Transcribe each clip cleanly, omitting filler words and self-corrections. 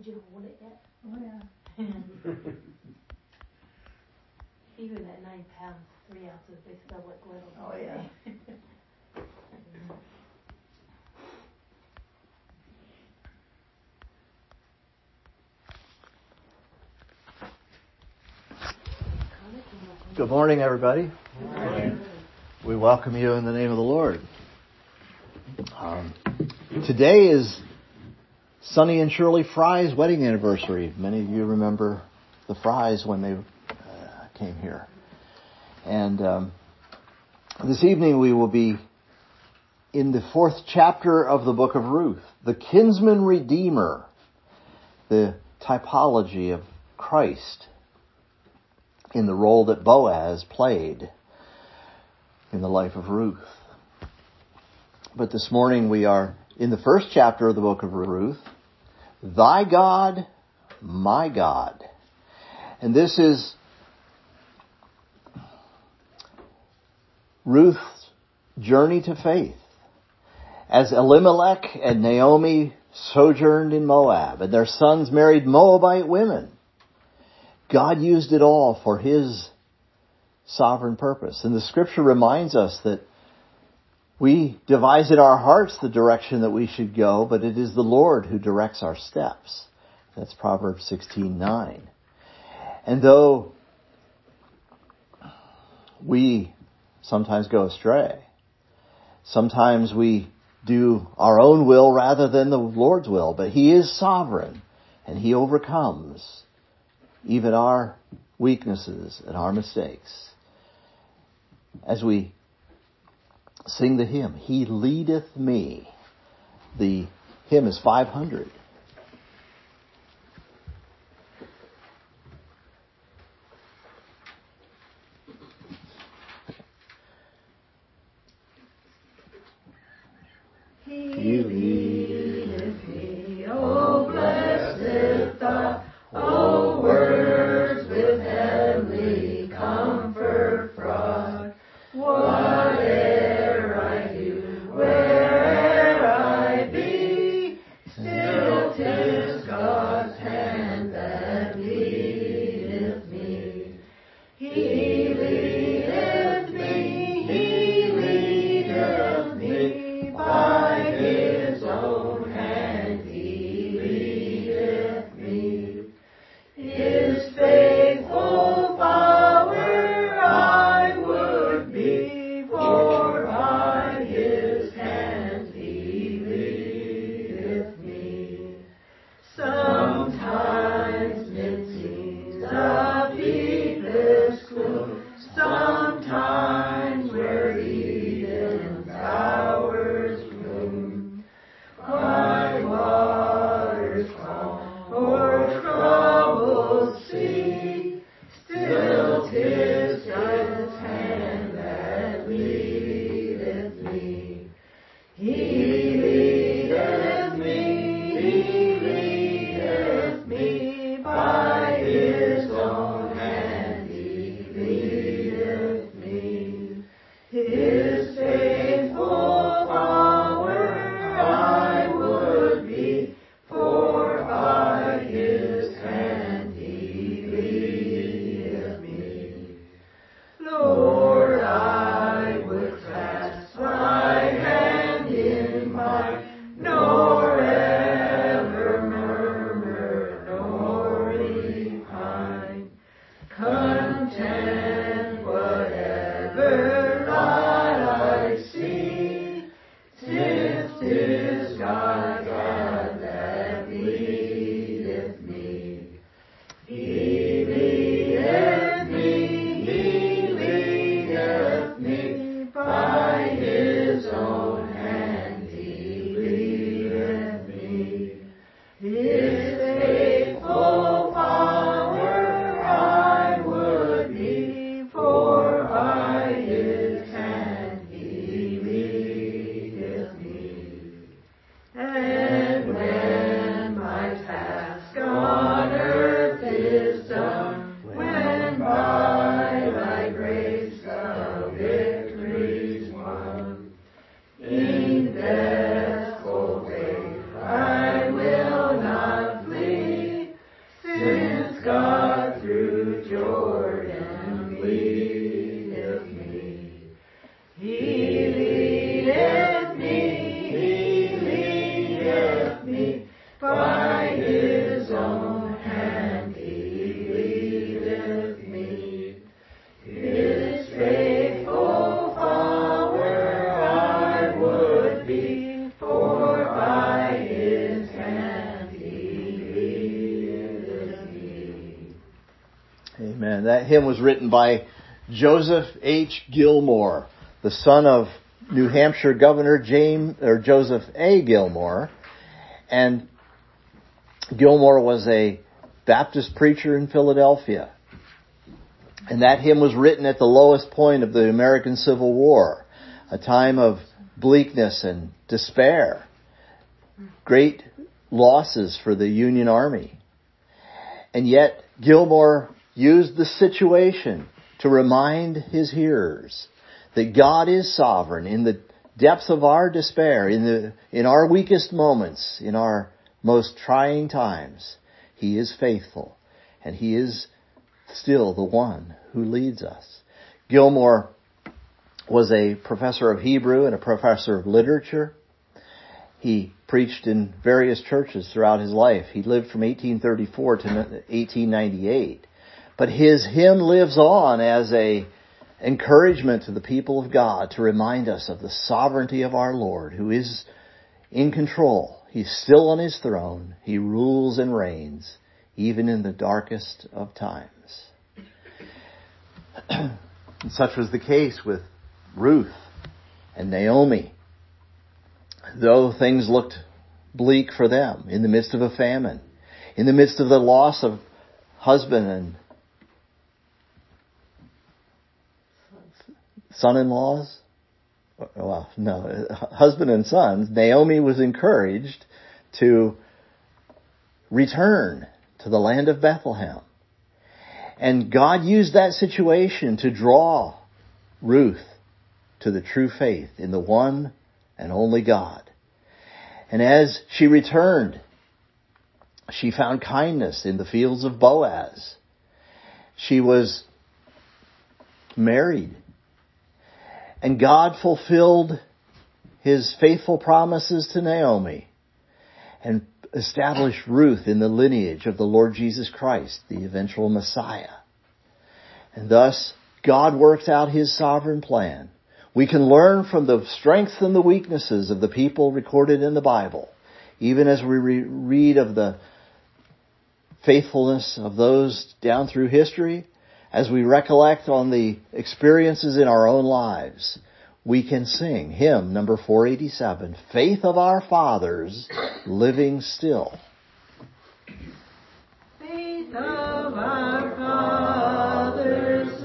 Did you hold it yet? Oh, yeah. Even at 9 pounds, 3 ounces, they still look little. Oh, yeah. Good morning, everybody. Good morning. We welcome you in the name of the Lord. Today is Sonny and Shirley Fry's wedding anniversary. Many of you remember the Frys when they came here. And this evening we will be in the 4th chapter of the book of Ruth, the kinsman redeemer, the typology of Christ in the role that Boaz played in the life of Ruth. But this morning we are in the 1st chapter of the book of Ruth, Thy God, My God. And this is Ruth's journey to faith as Elimelech and Naomi sojourned in Moab and their sons married Moabite women. God used it all for His sovereign purpose. And the scripture reminds us that we devise in our hearts the direction that we should go, but it is the Lord who directs our steps. That's Proverbs 16:9. And though we sometimes go astray, sometimes we do our own will rather than the Lord's will, but He is sovereign and He overcomes even our weaknesses and our mistakes. As we sing the hymn, He leadeth me. The hymn is 500. He leadeth me, O blessed thought, O words with heavenly comfort fraught. Whate'er I do, where'er I be, still 'tis God's hand that leadeth me. He leadeth me, He leadeth me by His hymn was written by Joseph H. Gilmore, the son of New Hampshire Governor Joseph A. Gilmore. And Gilmore was a Baptist preacher in Philadelphia. And that hymn was written at the lowest point of the American Civil War, a time of bleakness and despair, great losses for the Union Army. And yet Gilmore used the situation to remind his hearers that God is sovereign in the depths of our despair, in our weakest moments, in our most trying times. He is faithful, and He is still the one who leads us. Gilmore was a professor of Hebrew and a professor of literature. He preached in various churches throughout his life. He lived from 1834 to 1898. But his hymn lives on as an encouragement to the people of God to remind us of the sovereignty of our Lord, who is in control. He's still on His throne. He rules and reigns, even in the darkest of times. And such was the case with Ruth and Naomi. Though things looked bleak for them in the midst of a famine, in the midst of the loss of husband and son-in-laws, well, no, husband and sons, Naomi was encouraged to return to the land of Bethlehem. And God used that situation to draw Ruth to the true faith in the one and only God. And as she returned, she found kindness in the fields of Boaz. She was married. And God fulfilled His faithful promises to Naomi and established Ruth in the lineage of the Lord Jesus Christ, the eventual Messiah. And thus, God works out His sovereign plan. We can learn from the strengths and the weaknesses of the people recorded in the Bible, even as we read of the faithfulness of those down through history. As we recollect on the experiences in our own lives, we can sing hymn number 487, Faith of Our Fathers, Living Still. Faith of our fathers,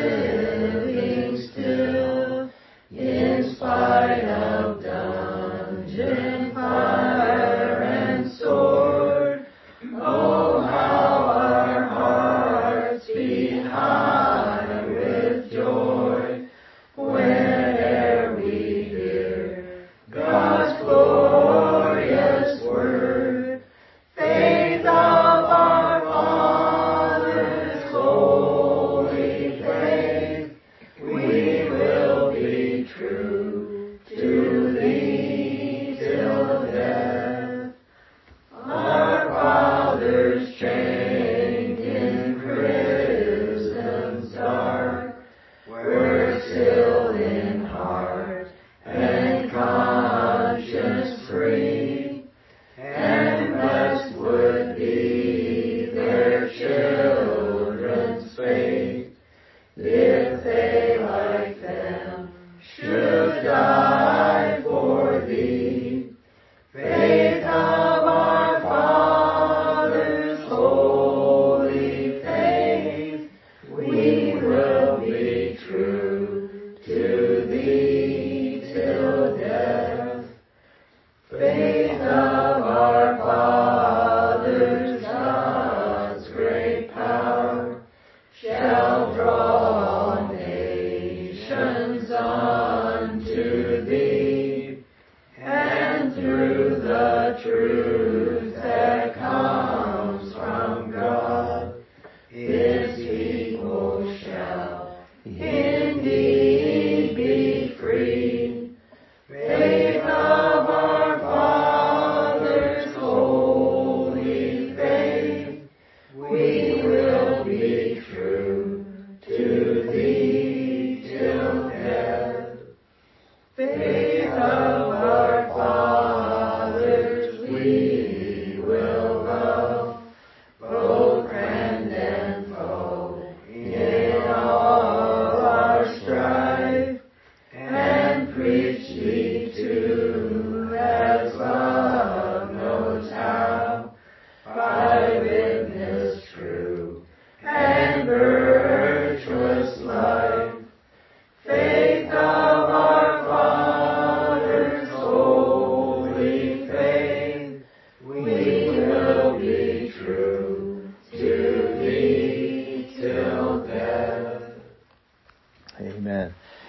living still, in spite of dungeon, fire, and sword. Oh, how our hearts beat high with joy whene'er we hear God's glorious word. Faith of our fathers, holy faith, we will be true to Thee till death. Our fathers chained in prisons dark were still in heart and conscience free, and blessed would be their children's fate if they like them should die for Thee. Faith of our fathers, holy faith, we will be true to Thee till death. Faith of our fathers, God's great power shall draw nations unto Thee, and through the truth that comes from God, His people shall indeed be free. Faith of our fathers, holy faith, we will be true to Thee till death. Faith of our fathers, we will love, both friend and foe, in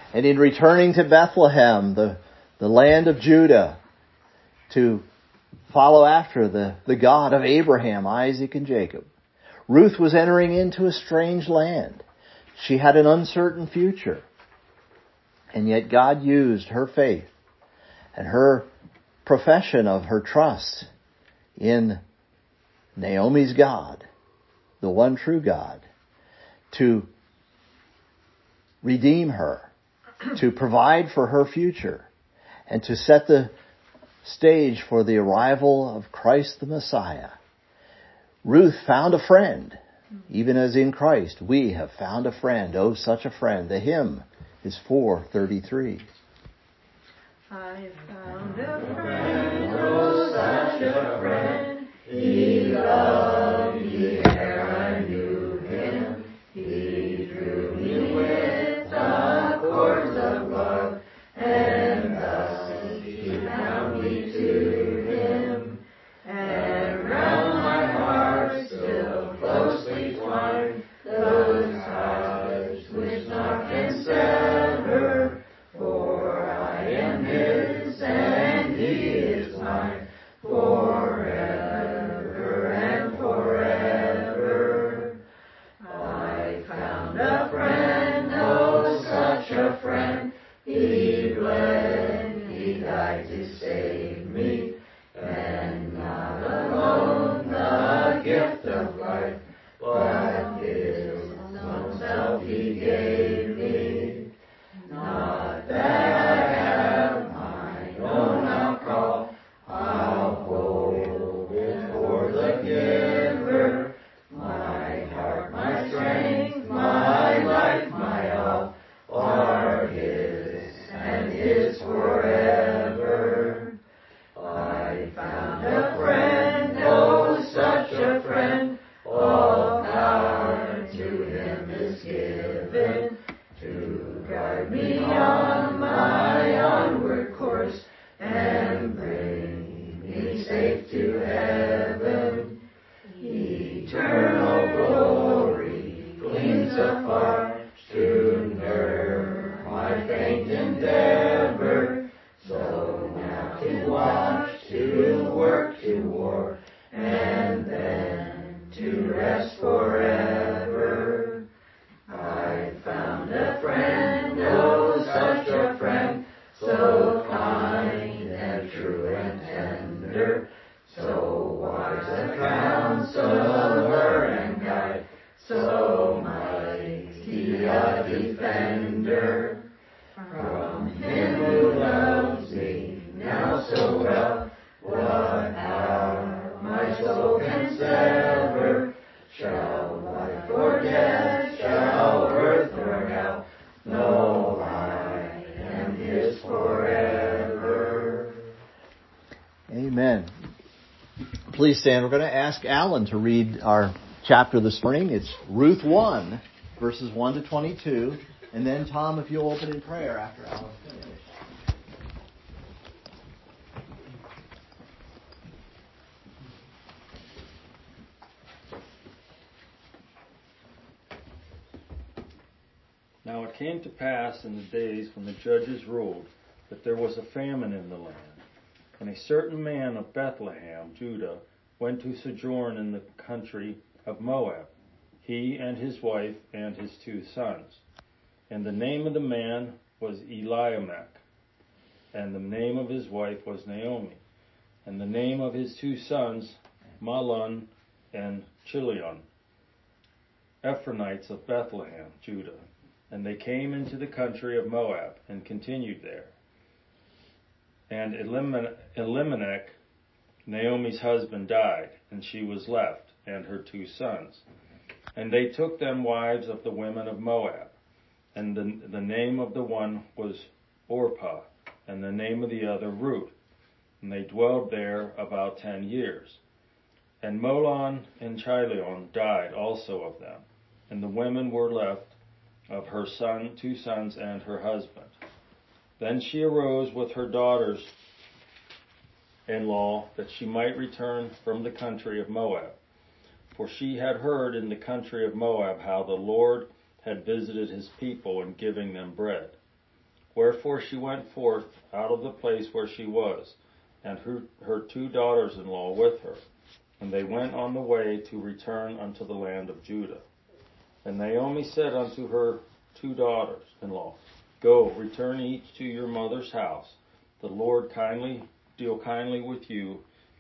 And in returning to Bethlehem, the land of Judah, to follow after the God of Abraham, Isaac, and Jacob, Ruth was entering into a strange land. She had an uncertain future. And yet God used her faith and her profession of her trust in Naomi's God, the one true God, to redeem her, to provide for her future, and to set the stage for the arrival of Christ the Messiah. Ruth found a friend, even as in Christ we have found a friend. Oh, such a friend. The hymn is 433. I found a friend, oh, such a friend. He loved me ere I knew him. He drew me with the cords of love, and thus he bound me to him. And round my heart still closely twined those ties which naught can sever. For I am his and he is mine forever and forever. I found a friend, oh, such a friend. He bled, he died to save me, and not alone the gift of life, but his own self he gave me. Not that I have mine own I'll call, I'll hold it for the giver. My heart, my strength, my life, my all are his and his forever. I found a friend, oh, such a friend. All power to him is given to guide me on my onward course and bring me safe to heaven. Eternal glory gleams afar to nerve my faint endeavor. So now to watch, to work, to war, and then to rest forever. I found a friend, oh, such a friend, so kind and true and tender, so wise a counselor and guide, so mighty a defender. From him who loves me now so well, what power my soul can sever? Shall life or death, shall earth or hell, no, I am his forever. Amen. Please stand. We're going to ask Alan to read our chapter this morning. It's Ruth 1, verses 1 to 22. And then, Tom, if you'll open in prayer after Alan's finished. Now it came to pass in the days when the judges ruled that there was a famine in the land. And a certain man of Bethlehem, Judah, went to sojourn in the country of Moab, he and his wife and his 2 sons. And the name of the man was Elimelech, and the name of his wife was Naomi. And the name of his 2 sons, Mahlon and Chilion, Ephraimites of Bethlehem, Judah. And they came into the country of Moab, and continued there. And Elimelech, Naomi's husband, died, and she was left, and her 2 sons. And they took them wives of the women of Moab. And the name of the one was Orpah, and the name of the other Ruth. And they dwelled there about 10 years. And Mahlon and Chilion died also of them, and the women were left of her 2 sons and her husband. Then she arose with her daughters-in-law, that she might return from the country of Moab. For she had heard in the country of Moab how the Lord had visited his people in giving them bread. Wherefore she went forth out of the place where she was, and her 2 daughters-in-law with her. And they went on the way to return unto the land of Judah. And Naomi said unto her 2 daughters-in-law, Go, return each to your mother's house. The Lord deal kindly with you,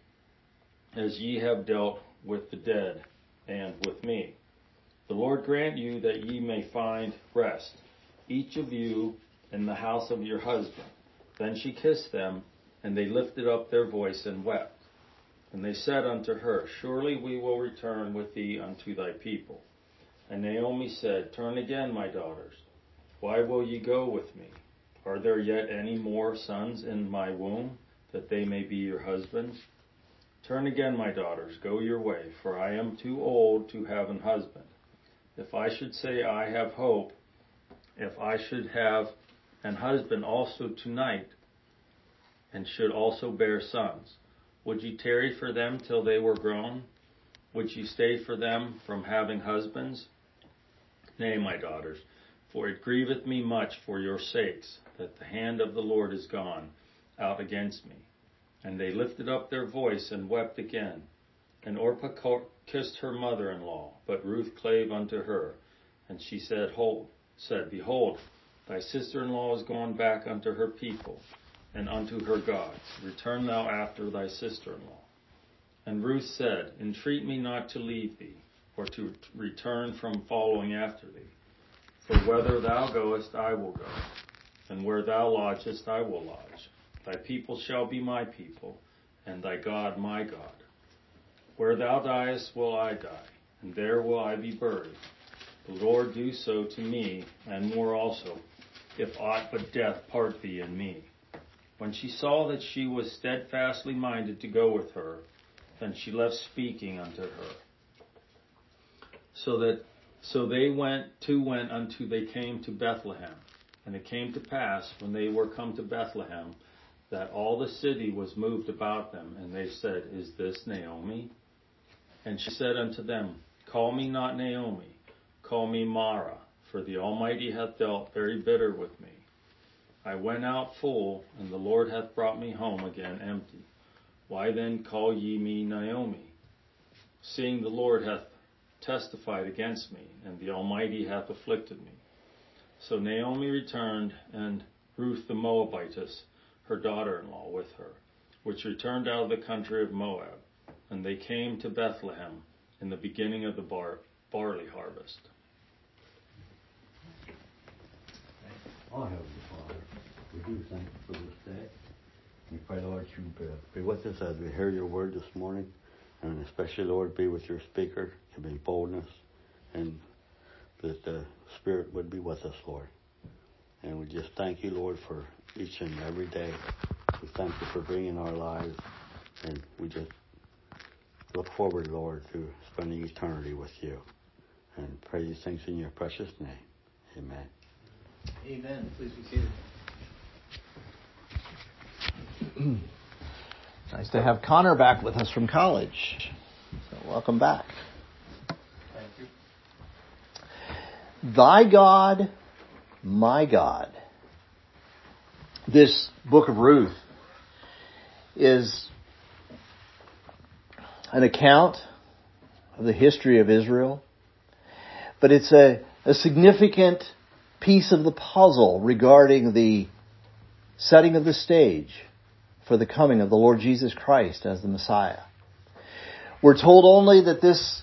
as ye have dealt with the dead and with me. The Lord grant you that ye may find rest, each of you in the house of your husband. Then she kissed them, and they lifted up their voice and wept. And they said unto her, Surely we will return with thee unto thy people. And Naomi said, Turn again, my daughters. Why will ye go with me? Are there yet any more sons in my womb, that they may be your husbands? Turn again, my daughters, go your way, for I am too old to have an husband. If I should say I have hope, if I should have an husband also tonight, and should also bear sons, would ye tarry for them till they were grown? Would ye stay for them from having husbands? Nay, my daughters, for it grieveth me much for your sakes, that the hand of the Lord is gone out against me. And they lifted up their voice and wept again. And Orpah kissed her mother-in-law, but Ruth clave unto her. And she said, Behold, thy sister-in-law is gone back unto her people, and unto her gods. Return thou after thy sister-in-law. And Ruth said, Entreat me not to leave thee, or to return from following after thee. For whither thou goest, I will go, and where thou lodgest, I will lodge. Thy people shall be my people, and thy God my God. Where thou diest will I die, and there will I be buried. The Lord do so to me, and more also, if aught but death part thee and me. When she saw that she was steadfastly minded to go with her, then she left speaking unto her. So they went until they came to Bethlehem. And it came to pass, when they were come to Bethlehem, that all the city was moved about them, and they said, Is this Naomi? And she said unto them, Call me not Naomi, call me Mara, for the Almighty hath dealt very bitter with me. I went out full, and the Lord hath brought me home again empty. Why then call ye me Naomi? Seeing the Lord hath testified against me, and the Almighty hath afflicted me. So Naomi returned, and Ruth the Moabitess, her daughter-in-law, with her, which returned out of the country of Moab. And they came to Bethlehem in the beginning of the barley harvest. Our Heavenly Father, we do thank you for this day. We pray, Lord, you be with us as we hear your word this morning. And especially, Lord, be with your speaker, give him boldness, and that the Spirit would be with us, Lord. And we just thank you, Lord, for each and every day. We thank you for being in our lives. And we just look forward, Lord, to spending eternity with you. And pray these things in your precious name. Amen. Amen. Please be seated. Nice to have Connor back with us from college. So welcome back. Thank you. Thy God, my God. This book of Ruth is an account of the history of Israel, but it's a significant piece of the puzzle regarding the setting of the stage for the coming of the Lord Jesus Christ as the Messiah. We're told only that this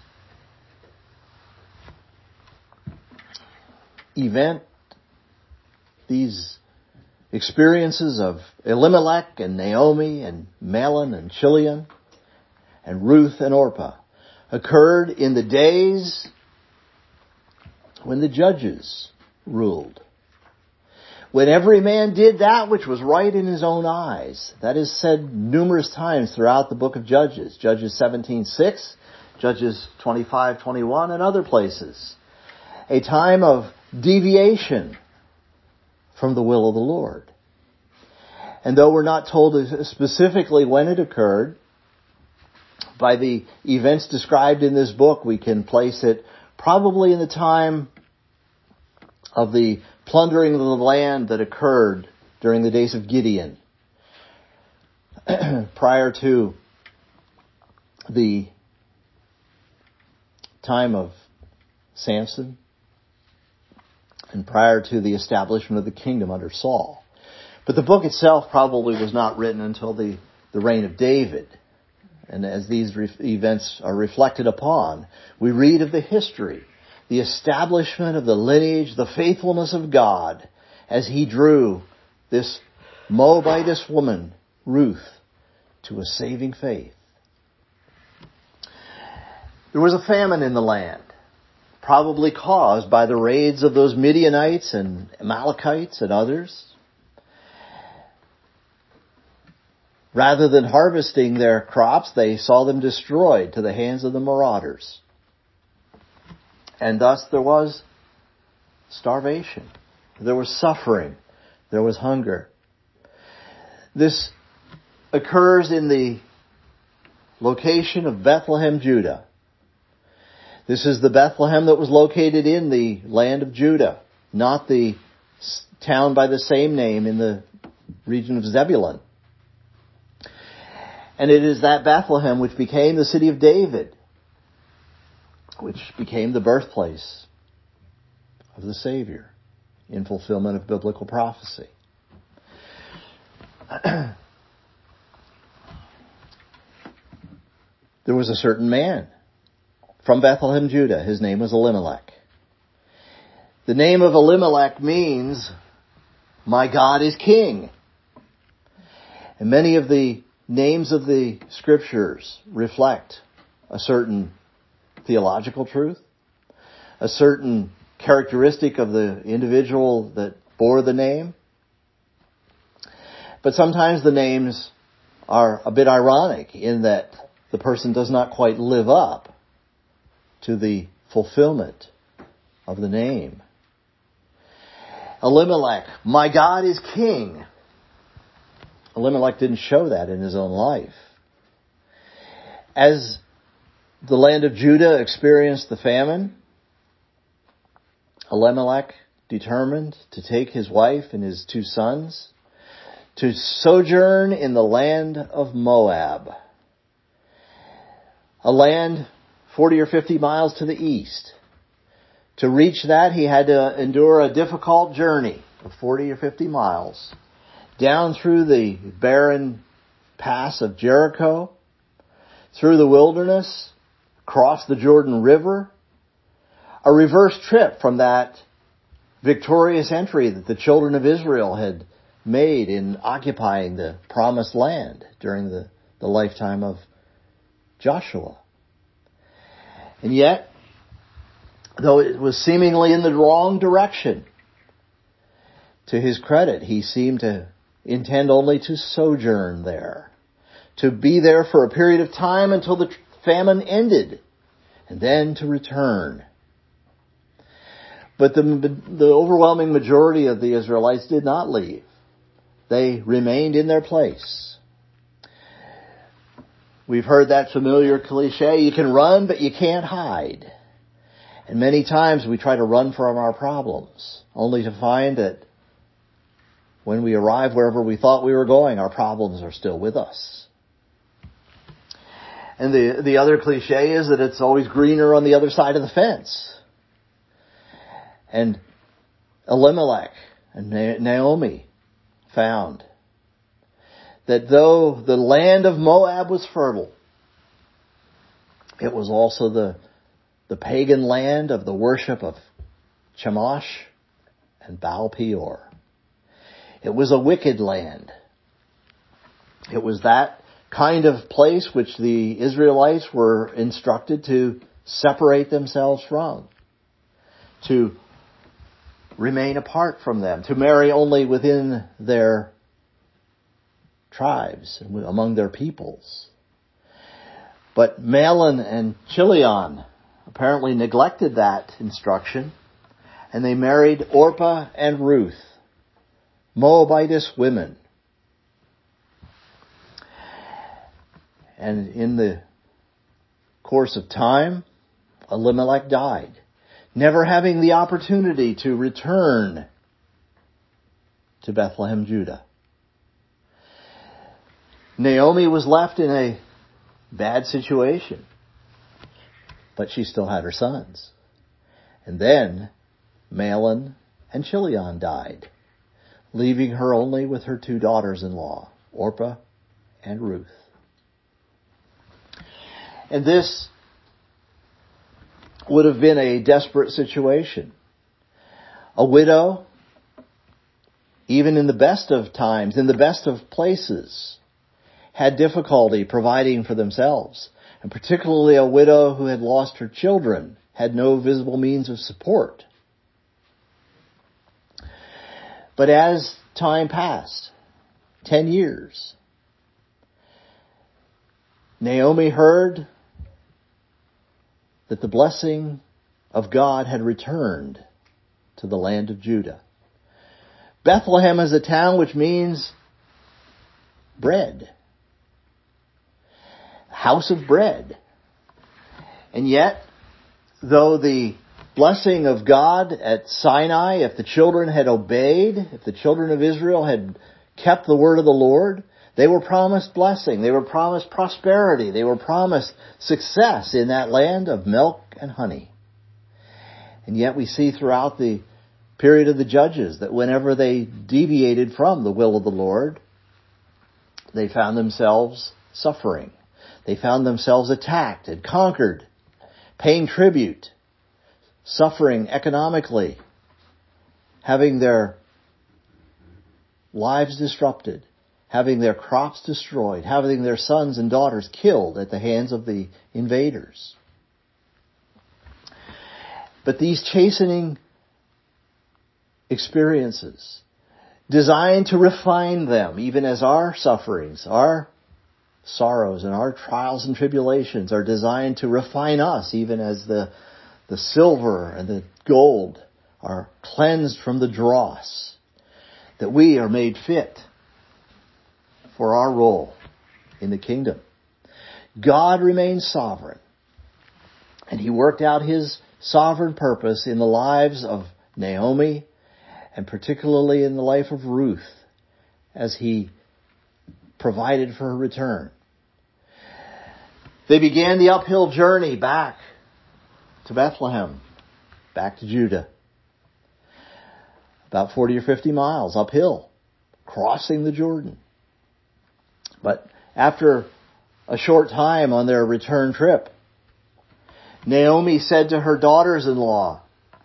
event, these experiences of Elimelech and Naomi and Mahlon and Chilion and Ruth and Orpah occurred in the days when the judges ruled. When every man did that which was right in his own eyes. That is said numerous times throughout the book of Judges. Judges 17:6, Judges 25:21, and other places. A time of deviation from the will of the Lord. And though we're not told specifically when it occurred, by the events described in this book, we can place it probably in the time of the plundering of the land that occurred during the days of Gideon, prior to the time of Samson, and prior to the establishment of the kingdom under Saul. But the book itself probably was not written until the reign of David. And as these events are reflected upon, we read of the history, the establishment of the lineage, the faithfulness of God, as He drew this Moabitess woman, Ruth, to a saving faith. There was a famine in the land, probably caused by the raids of those Midianites and Amalekites and others. Rather than harvesting their crops, they saw them destroyed to the hands of the marauders. And thus there was starvation. There was suffering. There was hunger. This occurs in the location of Bethlehem, Judah. This is the Bethlehem that was located in the land of Judah, not the town by the same name in the region of Zebulun. And it is that Bethlehem which became the city of David, which became the birthplace of the Savior in fulfillment of biblical prophecy. There was a certain man from Bethlehem, Judah. His name was Elimelech. The name of Elimelech means, "My God is King." And many of the names of the Scriptures reflect a certain theological truth, a certain characteristic of the individual that bore the name. But sometimes the names are a bit ironic in that the person does not quite live up to the fulfillment of the name. Elimelech, "My God is King." Elimelech didn't show that in his own life. As the land of Judah experienced the famine, Elimelech determined to take his wife and his 2 sons to sojourn in the land of Moab, a land 40 or 50 miles to the east. To reach that, he had to endure a difficult journey of 40 or 50 miles down through the barren pass of Jericho, through the wilderness, across the Jordan River, a reverse trip from that victorious entry that the children of Israel had made in occupying the promised land during the lifetime of Joshua. And yet, though it was seemingly in the wrong direction, to his credit, he seemed to intend only to sojourn there, to be there for a period of time until the famine ended, and then to return. But the overwhelming majority of the Israelites did not leave. They remained in their place. We've heard that familiar cliche, you can run, but you can't hide. And many times we try to run from our problems, only to find that when we arrive wherever we thought we were going, our problems are still with us. And the other cliche is that it's always greener on the other side of the fence. And Elimelech and Naomi found that though the land of Moab was fertile, it was also the pagan land of the worship of Chemosh and Baal Peor. It was a wicked land. It was that kind of place which the Israelites were instructed to separate themselves from, to remain apart from them, to marry only within their tribes, among their peoples. But Mahlon and Chilion apparently neglected that instruction, and they married Orpah and Ruth, Moabitess women. And in the course of time, Elimelech died, never having the opportunity to return to Bethlehem, Judah. Naomi was left in a bad situation, but she still had her sons. And then Mahlon and Chilion died, leaving her only with her 2 daughters-in-law, Orpah and Ruth. And this would have been a desperate situation. A widow, even in the best of times, in the best of places, had difficulty providing for themselves. And particularly a widow who had lost her children had no visible means of support. But as time passed, 10 years, Naomi heard that the blessing of God had returned to the land of Judah. Bethlehem is a town which means bread. House of bread. And yet, though the blessing of God at Sinai, if the children had obeyed, if the children of Israel had kept the word of the Lord, they were promised blessing. They were promised prosperity. They were promised success in that land of milk and honey. And yet we see throughout the period of the Judges that whenever they deviated from the will of the Lord, they found themselves suffering. They found themselves attacked and conquered, paying tribute, suffering economically, having their lives disrupted, having their crops destroyed, having their sons and daughters killed at the hands of the invaders. But these chastening experiences, designed to refine them, even as our sufferings, our sorrows and our trials and tribulations are designed to refine us, even as the silver and the gold are cleansed from the dross, that we are made fit for our role in the kingdom. God remains sovereign, and He worked out His sovereign purpose in the lives of Naomi, and particularly in the life of Ruth, as He provided for her return. They began the uphill journey back to Bethlehem, back to Judah. About 40 or 50 miles uphill, crossing the Jordan. But after a short time on their return trip, Naomi said to her daughters-in-law,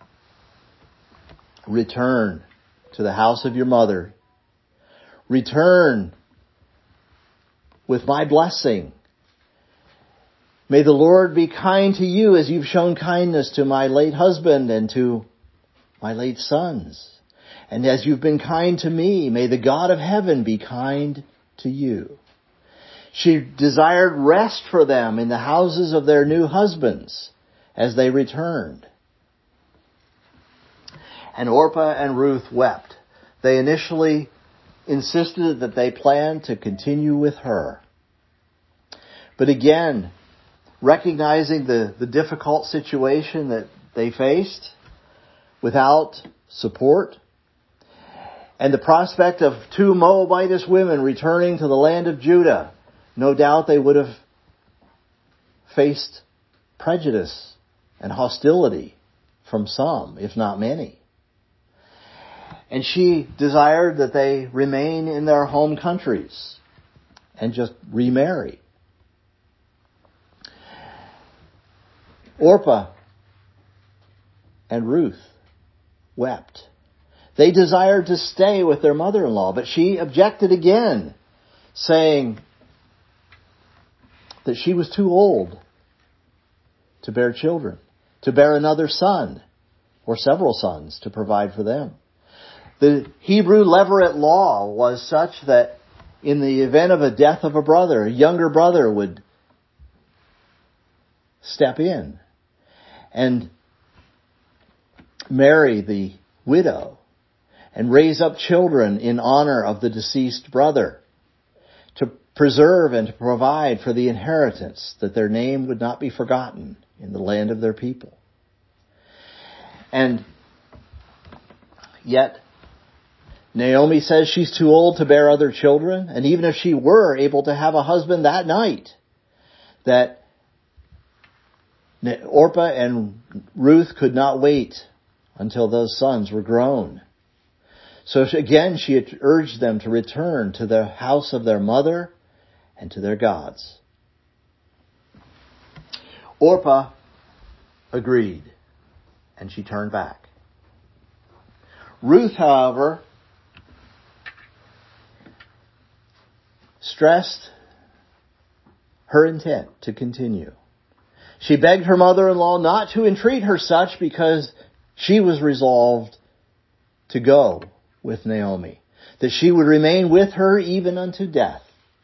"Return to the house of your mother. Return with my blessing. May the Lord be kind to you as you've shown kindness to my late husband and to my late sons. And as you've been kind to me, may the God of heaven be kind to you." She desired rest for them in the houses of their new husbands as they returned. And Orpah and Ruth wept. They initially insisted that they planned to continue with her. But again, recognizing the difficult situation that they faced without support, and the prospect of 2 Moabitess women returning to the land of Judah, no doubt they would have faced prejudice and hostility from some, if not many. And she desired that they remain in their home countries and just remarry. Orpah and Ruth wept. They desired to stay with their mother-in-law, but she objected again, saying that she was too old to bear children, to bear another son or several sons to provide for them. The Hebrew levirate law was such that in the event of a death of a brother, a younger brother would step in and marry the widow and raise up children in honor of the deceased brother, to preserve and to provide for the inheritance, that their name would not be forgotten in the land of their people. And yet, Naomi says she's too old to bear other children, and even if she were able to have a husband that night, that Orpah and Ruth could not wait until those sons were grown. So again, she had urged them to return to the house of their mother and to their gods. Orpah agreed, and she turned back. Ruth, however, stressed her intent to continue. She begged her mother-in-law not to entreat her such because she was resolved to go with Naomi, that she would remain with her even unto death,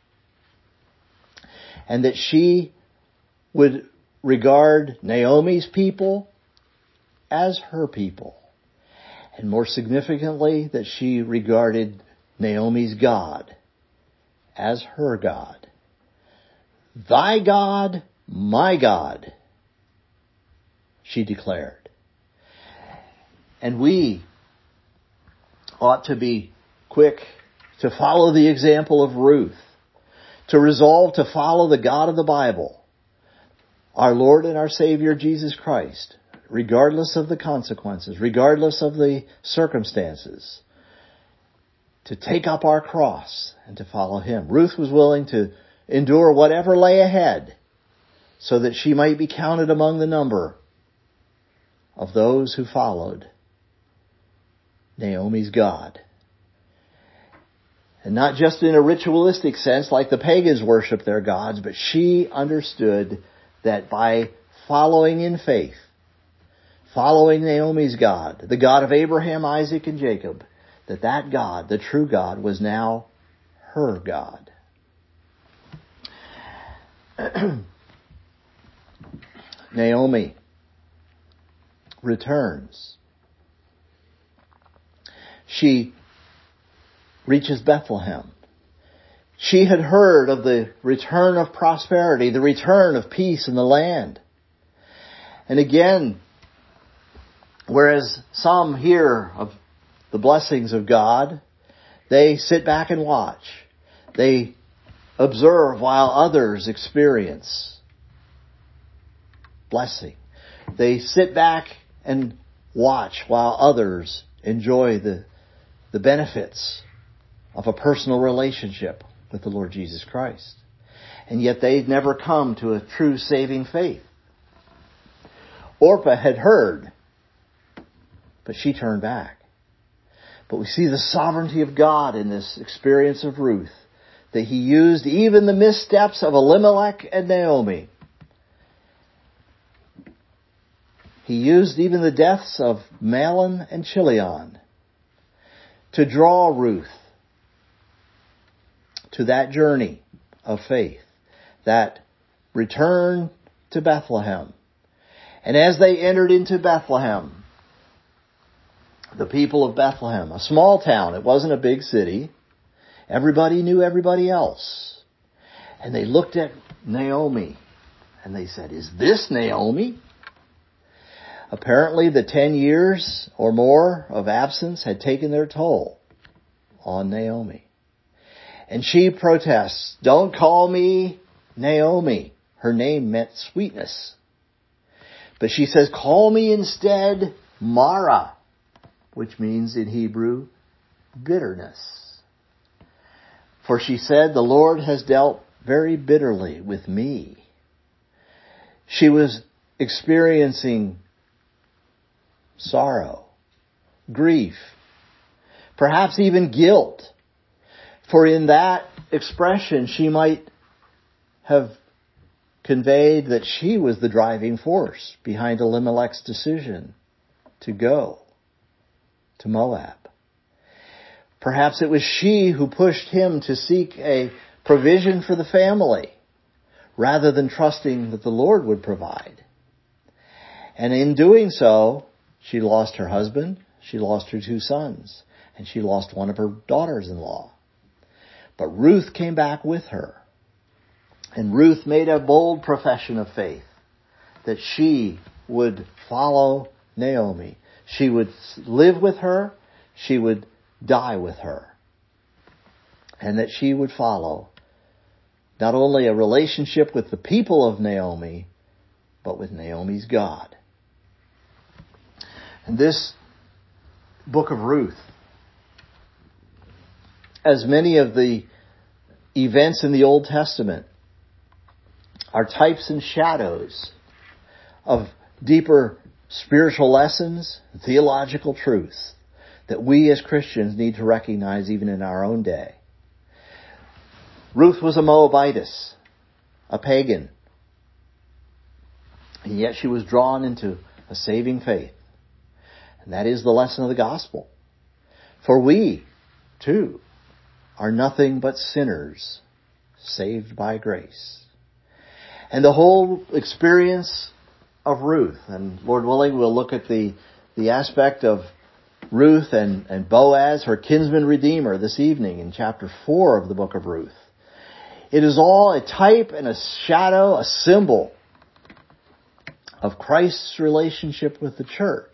and that she would regard Naomi's people as her people, and more significantly, that she regarded Naomi's God as her God. Thy God, my God, she declared. And we ought to be quick to follow the example of Ruth, to resolve to follow the God of the Bible, our Lord and our Savior Jesus Christ, regardless of the consequences, regardless of the circumstances, to take up our cross and to follow Him. Ruth was willing to endure whatever lay ahead so that she might be counted among the number of those who followed Naomi's God. And not just in a ritualistic sense like the pagans worshiped their gods, but she understood that by following in faith, following Naomi's God, the God of Abraham, Isaac, and Jacob, that God, the true God, was now her God. Naomi returns. She reaches Bethlehem. She had heard of the return of prosperity, the return of peace in the land. And again, whereas some hear of the blessings of God, they sit back and watch. They observe while others experience blessing. They sit back and watch while others enjoy the benefits of a personal relationship with the Lord Jesus Christ. And yet they'd never come to a true saving faith. Orpah had heard, but she turned back. But we see the sovereignty of God in this experience of Ruth, that He used even the missteps of Elimelech and Naomi. He used even the deaths of Mahlon and Chilion to draw Ruth to that journey of faith, that return to Bethlehem. And as they entered into Bethlehem, the people of Bethlehem, a small town, it wasn't a big city, everybody knew everybody else. And they looked at Naomi and they said, "Is this Naomi?" Apparently the 10 years or more of absence had taken their toll on Naomi. And she protests, "Don't call me Naomi." Her name meant sweetness. But she says, "Call me instead Mara," which means in Hebrew, bitterness. For she said, "The Lord has dealt very bitterly with me." She was experiencing sorrow, grief, perhaps even guilt. For in that expression, she might have conveyed that she was the driving force behind Elimelech's decision to go to Moab. Perhaps it was she who pushed him to seek a provision for the family, rather than trusting that the Lord would provide. And in doing so, she lost her husband, she lost her 2 sons, and she lost one of her daughters-in-law. But Ruth came back with her. And Ruth made a bold profession of faith that she would follow Naomi. She would live with her. She would die with her. And that she would follow not only a relationship with the people of Naomi, but with Naomi's God. And this book of Ruth, as many of the events in the Old Testament, are types and shadows of deeper spiritual lessons, theological truths that we as Christians need to recognize even in our own day. Ruth was a Moabitess, a pagan, and yet she was drawn into a saving faith. And that is the lesson of the gospel. For we, too, are nothing but sinners saved by grace. And the whole experience of Ruth, and Lord willing, we'll look at the aspect of Ruth and Boaz, her kinsman redeemer, this evening in chapter 4 of the book of Ruth. It is all a type and a shadow, a symbol of Christ's relationship with the church.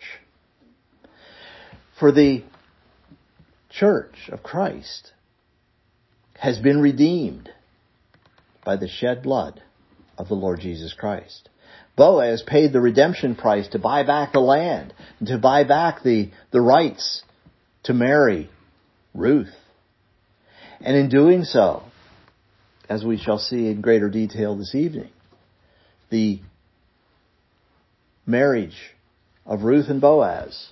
For the church of Christ has been redeemed by the shed blood of the Lord Jesus Christ. Boaz paid the redemption price to buy back the land, and to buy back the rights to marry Ruth. And in doing so, as we shall see in greater detail this evening, the marriage of Ruth and Boaz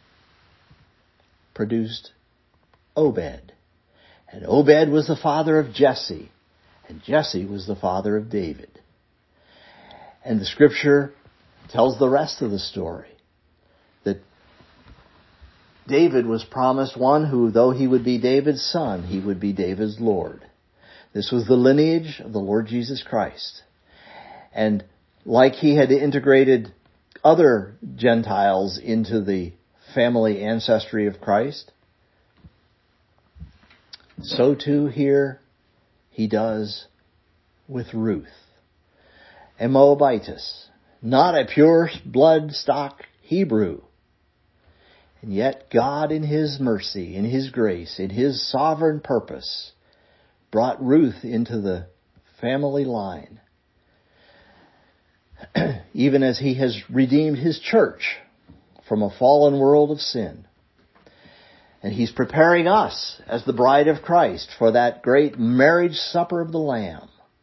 produced Obed. And Obed was the father of Jesse, and Jesse was the father of David. And the scripture tells the rest of the story, that David was promised one who, though he would be David's son, he would be David's Lord. This was the lineage of the Lord Jesus Christ. And like he had integrated other Gentiles into the family ancestry of Christ, so too here he does with Ruth, a Moabitess, not a pure blood stock Hebrew. And yet God, in His mercy, in His grace, in His sovereign purpose, brought Ruth into the family line, even as He has redeemed His church from a fallen world of sin. And He's preparing us as the bride of Christ for that great marriage supper of the Lamb.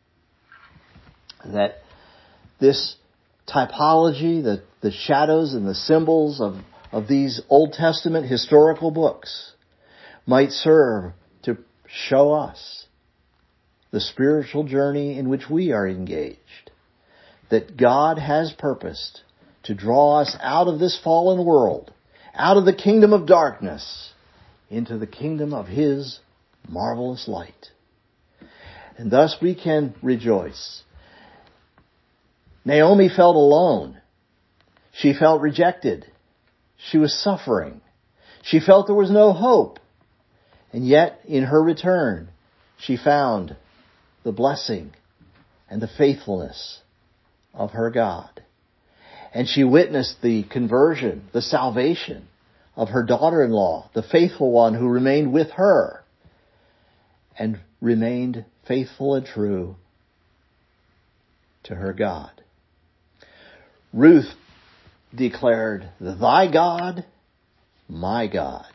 That this typology, the shadows and the symbols of these Old Testament historical books might serve to show us the spiritual journey in which we are engaged. That God has purposed to draw us out of this fallen world, out of the kingdom of darkness, into the kingdom of His marvelous light. And thus we can rejoice. Naomi felt alone. She felt rejected. She was suffering. She felt there was no hope. And yet, in her return, she found the blessing and the faithfulness of her God. And she witnessed the conversion, the salvation of her daughter-in-law, the faithful one who remained with her and remained faithful and true to her God. Ruth declared, "Thy God, my God."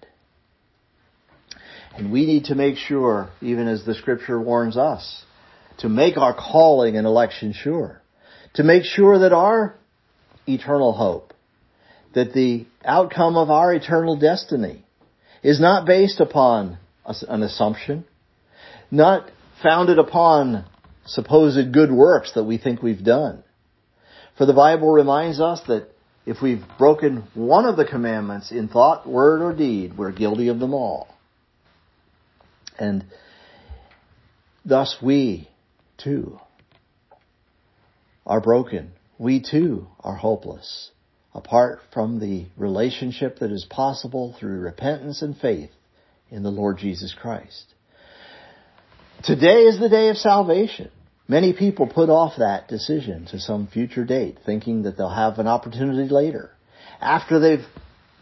And we need to make sure, even as the scripture warns us, to make our calling and election sure. To make sure that our eternal hope, that the outcome of our eternal destiny is not based upon an assumption, not founded upon supposed good works that we think we've done. For the Bible reminds us that if we've broken one of the commandments in thought, word, or deed, we're guilty of them all. And thus we, too, are broken. We, too, are hopeless, apart from the relationship that is possible through repentance and faith in the Lord Jesus Christ. Today is the day of salvation. Many people put off that decision to some future date, thinking that they'll have an opportunity later, after they've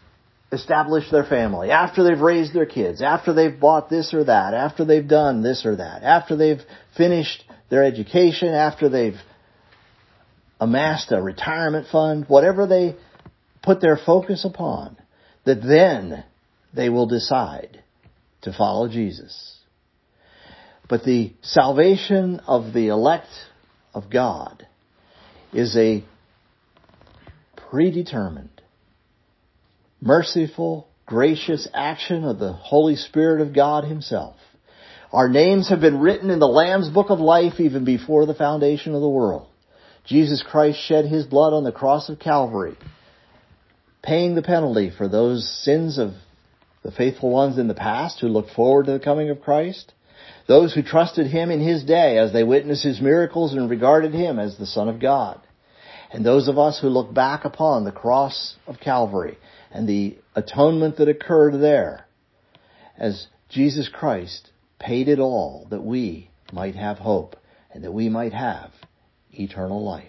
established their family, after they've raised their kids, after they've bought this or that, after they've done this or that, after they've finished their education, after they've amassed a retirement fund, whatever they put their focus upon, that then they will decide to follow Jesus. But the salvation of the elect of God is a predetermined, merciful, gracious action of the Holy Spirit of God Himself. Our names have been written in the Lamb's Book of Life even before the foundation of the world. Jesus Christ shed His blood on the cross of Calvary, paying the penalty for those sins of the faithful ones in the past who looked forward to the coming of Christ, those who trusted Him in His day as they witnessed His miracles and regarded Him as the Son of God, and those of us who look back upon the cross of Calvary and the atonement that occurred there, as Jesus Christ paid it all that we might have hope and that we might have eternal life.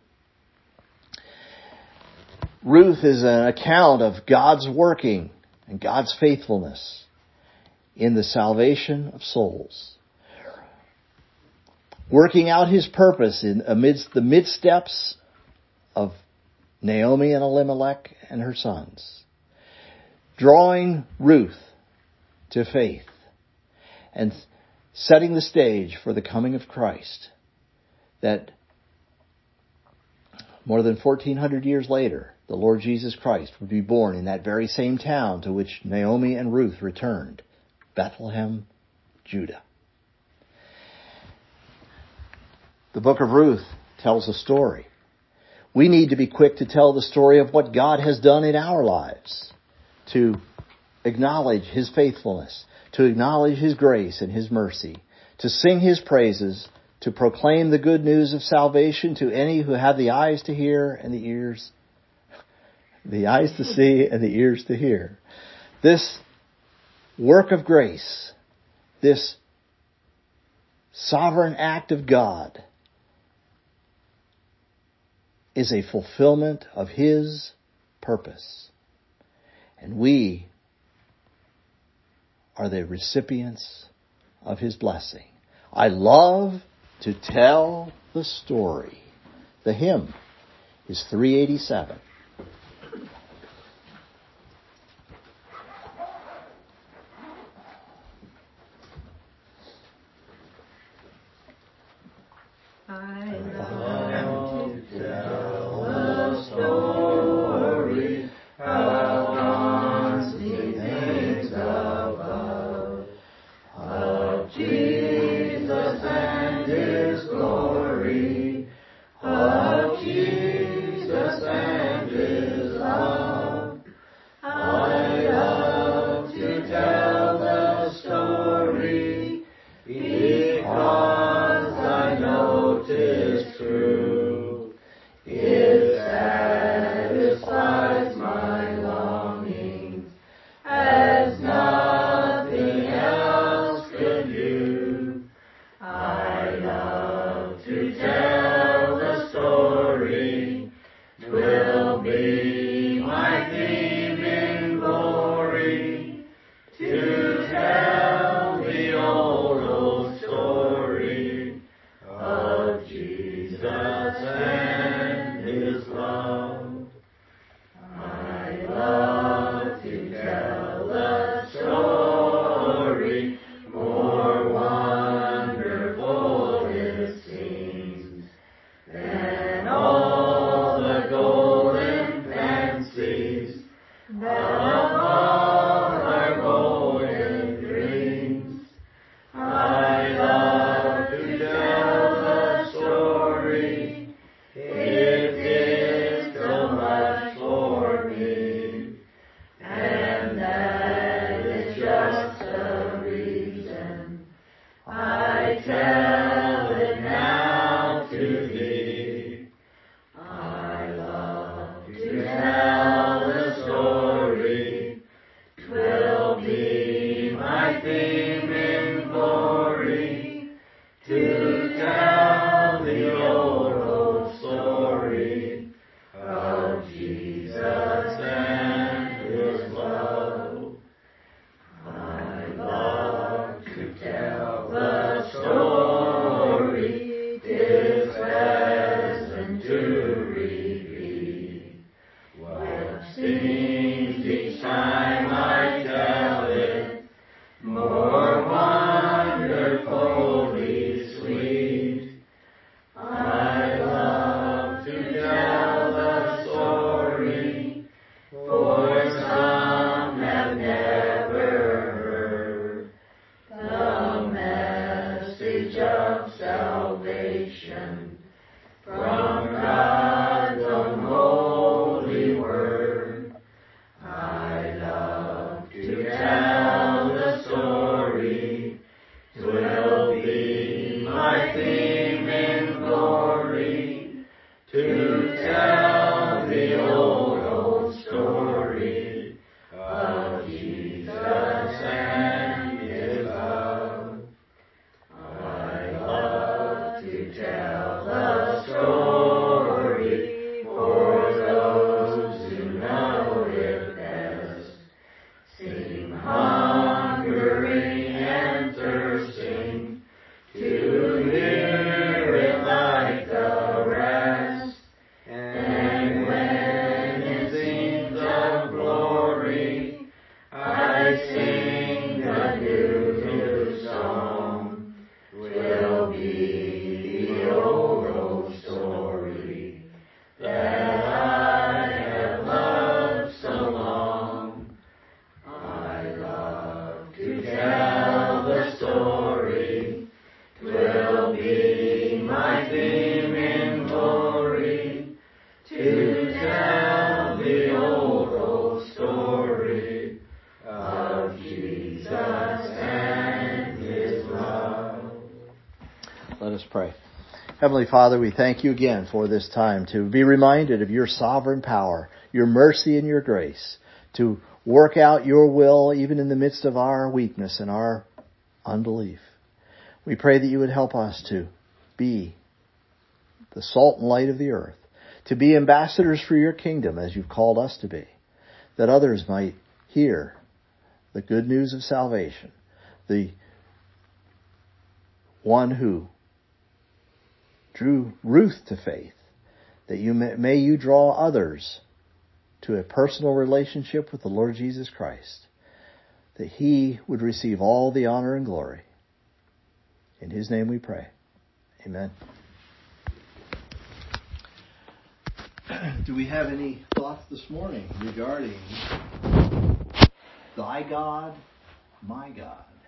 Ruth is an account of God's working and God's faithfulness in the salvation of souls, working out His purpose amidst the mid-steps of Naomi and Elimelech and her sons, drawing Ruth to faith and setting the stage for the coming of Christ, that more than 1,400 years later, the Lord Jesus Christ would be born in that very same town to which Naomi and Ruth returned, Bethlehem, Judah. The book of Ruth tells a story. We need to be quick to tell the story of what God has done in our lives, to acknowledge His faithfulness, to acknowledge His grace and His mercy, to sing His praises, to proclaim the good news of salvation to any who have the eyes to hear and the eyes to see and the ears to hear. This work of grace, this sovereign act of God, is a fulfillment of His purpose. And we are the recipients of His blessing. I love to tell the story. The hymn is 387. I love to tell the story how once He thinks above of Jesus and His glory, of Jesus and His love. I love to tell the story because I know 'tis true. It satisfies my longings as nothing else could do. I love to tell the story. 'Twill be my theme in glory to tell the old story of Jesus and His love. I love to tell the story, more wonderful it seems than all the golden fancies of all our golden dreams. I love to tell the story. It is so much for me, and that is just the reason I tell it now to thee. I love to tell the story. 'Twill be my theme in glory to tell the old story of Jesus and His love. of salvation from God's unholy word. I love to tell the story. 'Twill be my theme in glory to tell the old story of Jesus and His love. I love to tell the story for those who know it best. Seem hungering and thirsting to hear it like the rest. And when it seems of glory, I sing the new song. 'Twill be the old story that I have loved so long. I love to tell the story. 'Twill be my theme in glory to tell the old story of Jesus and His love. Let us pray. Heavenly Father, we thank you again for this time to be reminded of your sovereign power, your mercy and your grace, to work out your will even in the midst of our weakness and our unbelief. We pray that you would help us to be the salt and light of the earth, to be ambassadors for your kingdom as you've called us to be, that others might hear the good news of salvation, the one who drew Ruth to faith, that may you draw others to a personal relationship with the Lord Jesus Christ, that He would receive all the honor and glory. In His name we pray. Amen. Do we have any thoughts this morning regarding thy God, my God?